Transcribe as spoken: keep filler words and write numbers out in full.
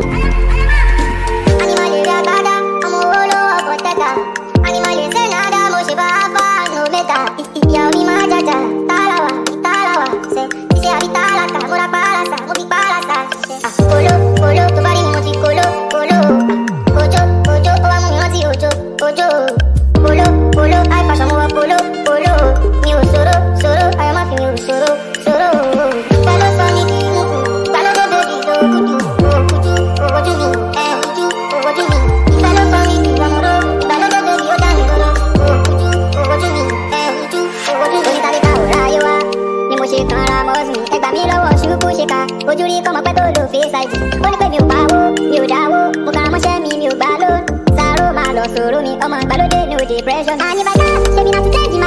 Animal is a bada, I'm a holo of potato. Animal is a nada, Moshiba, no meta. Yo, mi majaja, Talawa, Talawa, say, Isi Abitalaka, Mura Palasa, Mubi Palasa, Polo, Polo, Tobari, Moti, Polo, Polo, Ojo, Ojo, Oamuati, Ojo, Ojo, Polo, Polo, I pass a more Polo, Polo, New Soro, Soro, I am a new Soro, Soro, Palo Sonic, Palo de Baby, do Kutu, oh Kutu, oh what you mean, eh, Kutu, oh what you mean, Palo Sonic, Wamoro, Palo de Baby, oh Danigoro, oh Kutu, oh what you mean, eh, Kutu, oh what you mean, Talita, Rayoa, Nimoshi, Karamos, Egbamilo, Shuku, Shika, Ojuri, come up at the face I do, only pay me power, you dawo, Mukama, Shami, you balloon, Saro, Malo, Surumi, Oman, Balo, no depression, Anibada, Shabina, to